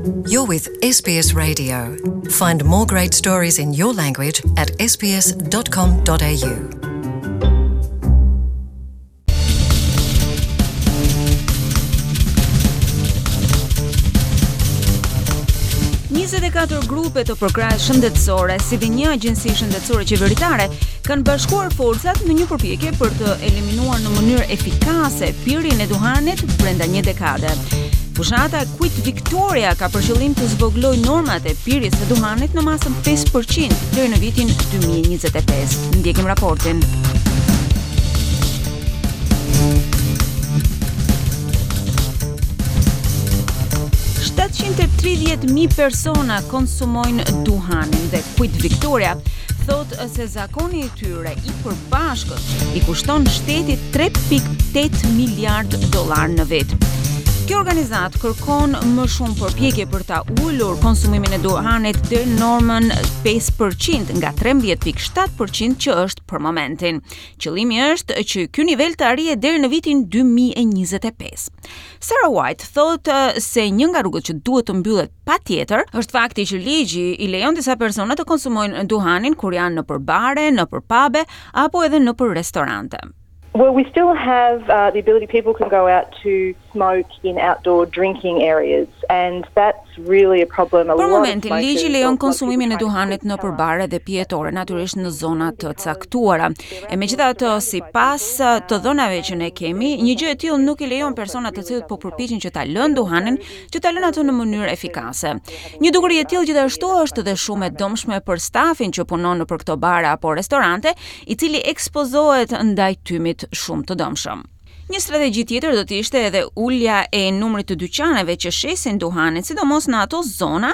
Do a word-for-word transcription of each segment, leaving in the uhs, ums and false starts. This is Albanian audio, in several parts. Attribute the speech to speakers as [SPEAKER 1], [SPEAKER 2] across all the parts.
[SPEAKER 1] You're with S B S Radio. Find more great stories in your language at s b s dot com dot a u.
[SPEAKER 2] njëzet e katër grupe të përkrahjes shëndetësore, si dhe një agjenci shëndetësore qeveritare, kanë bashkuar forcat në një përpjekje për të eliminuar në mënyrë efikase pirjen e duhanit brenda një dekade. Fushata Quit Victoria ka për qëllim të zvogëlojë normat e pirjes së duhanit në masën pesë përqind deri në vitin dy mijë e njëzet e pesë. Ndjekim raportin. shtatëqind e tridhjetë mijë persona konsumojnë duhanin dhe Quit Victoria thotë se zakoni i tyre i përbashkët i kushton shtetit tre pikë tetë miliard dollar në vit. Kjo organizat kërkon më shumë përpjekje për ta ulur konsumimin e duhanit deri në normën pesë përqind nga trembëdhjetë pikë shtatë përqind që është për momentin. Qëllimi është që ky nivel të arrihet deri në vitin dy mijë e njëzet e pesë. Sarah White thotë se një nga rrugët që duhet të mbyllet patjetër është fakti që ligji i lejon disa persona të konsumojnë duhanin kur janë nëpër bare, nëpër pube apo edhe nëpër restorante.
[SPEAKER 3] Well, we still have uh, the ability, people can go out to smoke in outdoor drinking areas, and that's really a problem.
[SPEAKER 2] Për momentin, ligji lejon konsumimin e duhanit nëpër bare dhe pijetore, natyrisht në zona të caktuara. E megjithatë, sipas të dhënave që ne kemi, një gjë e tillë nuk i lejon personat të cilët po përpiqen që ta lënë duhanin, që ta lënë atë në mënyrë efikase. Një dukuri e tillë gjithashtu është edhe shumë e dëmshme për stafin që punon nëpër këto bare apo restorante, i cili ekspozohet ndaj tymit shumë të dëmshëm. Një strategji tjetër do të ishte edhe ulja e numrit të dyqaneve që shesin duhanin, sidomos në ato zona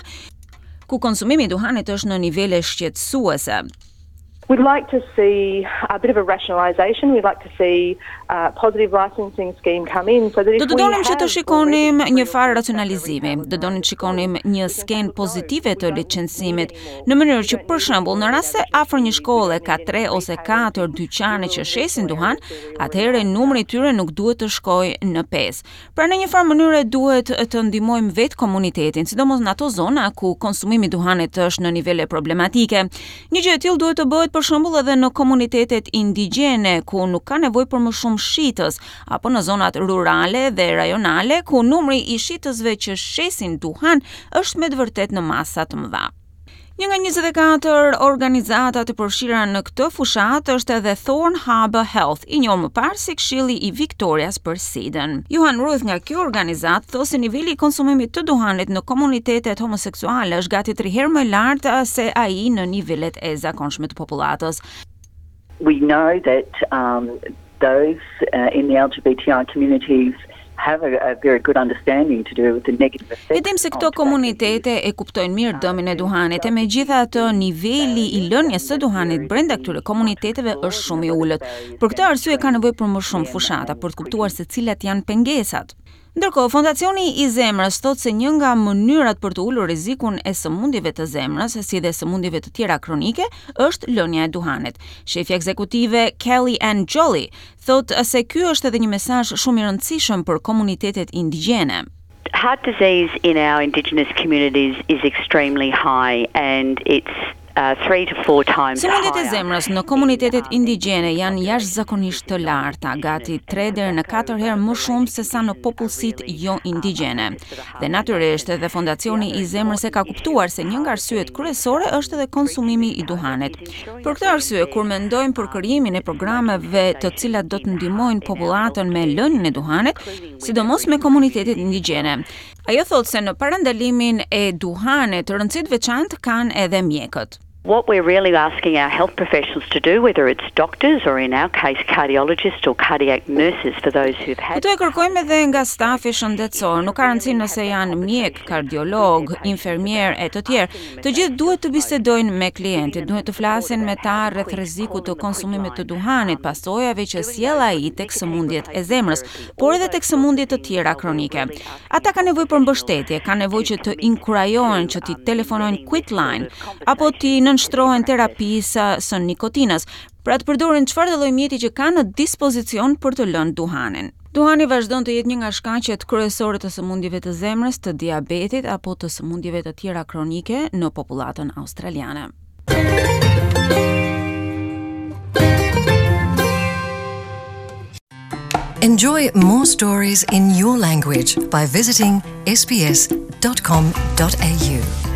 [SPEAKER 2] ku konsumimi i duhanit është në nivele shqetësuese.
[SPEAKER 3] We'd like to see a bit of a rationalisation. We'd like to see a positive licensing scheme come in so that if
[SPEAKER 2] Do të donim që të shikonim një farë racionalizimi, do donim të shikonim një skenë pozitive të licencimit, në mënyrë që për shembull në rast se afër një shkolle ka tre ose katër dyqane që shesin duhan, atëherë numri i tyre nuk duhet të shkojë në pesë. Pra në një farë mënyrë duhet të ndihmojmë vetë komunitetin, sidomos në ato zona ku konsumimi i duhanit është në nivele problematike. Një gjë e tillë duhet të bëhet për shembull edhe në komunitetet indigjene ku nuk ka nevojë për më shumë shitës, apo në zonat rurale dhe rajonale ku numri i shitësve që shesin duhan është me të vërtetë në masa të mëdha. Një nga njëzet e katër organizata të përfshira në këtë fushat është edhe Thorn Harbour Health, i njohur më parë si Këshilli i Victorias për SIDA-n. Johan Ruth nga kjo organizat thotë se niveli i konsumimit të duhanit në komunitetet homoseksuale është gati tre herë më lartë se ai në nivelet e zakonshme të popullatës.
[SPEAKER 4] We know that um, those uh, in the L G B T I communities have a, a very good understanding to do with the negative effects.
[SPEAKER 2] Edhem se këto komunitete e kuptojnë mirë dëmin e duhanit, e megjithatë niveli i lënies së duhanit brenda këtyre komuniteteve është shumë i ulët. Për këtë arsye ka nevojë për më shumë fushata për të kuptuar se cilat janë pengesat. Ndërkohë, Fondacioni i Zemrës thotë se një nga mënyrat për të ulur rrezikun e sëmundjeve të zemrës, si dhe sëmundjeve të tjera kronike, është lënia e duhanit. Shefja ekzekutive Kelly Ann Jolly thotë se ky është edhe një mesazh shumë i rëndësishëm për komunitetet indigjene.
[SPEAKER 5] Heart disease in our indigenous communities is extremely high, and it's Uh, three to four times
[SPEAKER 2] Sëmundjet e zemrës në komunitetet indigjene janë jashtëzakonisht të larta, gati tre deri në katër herë më shumë se sa në popullsitë jo indigjene. Dhe natyrisht edhe Fondacioni i Zemrës e ka kuptuar se një nga arsyet kryesore është edhe konsumimi i duhanit. Për këtë arsye, kur mendojmë për krijimin e programeve të cilat do të ndihmojnë popullatën me lënien e duhanit, sidomos me komunitetet indigjene, ajo thotë se në parandalimin e duhanit rëndësi të veçantë kanë edhe mjekët.
[SPEAKER 5] What we're really asking our health professionals to do, whether it's doctors or in our case cardiologists or cardiac nurses for those who've had...
[SPEAKER 2] Këto e kërkojmë edhe nga stafi shëndetësor, nuk ka rëndësi nëse janë mjek, kardiolog, infermier e të tjerë. Të gjithë duhet të bisedojnë me klientit, duhet të flasin me ta rreth rrezikut të konsumimit të duhanit, pasojave që sjell ai tek sëmundjet e zemrës, por edhe tek sëmundjet të tjera kronike. Ata kanë nevojë për mbështetje, kanë nevojë që të inkurajohen që të telefonojnë Quitline apo të nënshtrohen terapisë së nikotinës, pra të përdorin çfarëdo lloj mjeti që kanë në dispozicion për të lënë duhanin. Duhani vazhdon të jetë një nga shkaqet kryesore të sëmundjeve të zemrës, të diabetit apo të sëmundjeve të tjera kronike në popullatën australiane.
[SPEAKER 1] Enjoy more stories in your language by visiting s b s dot com dot a u.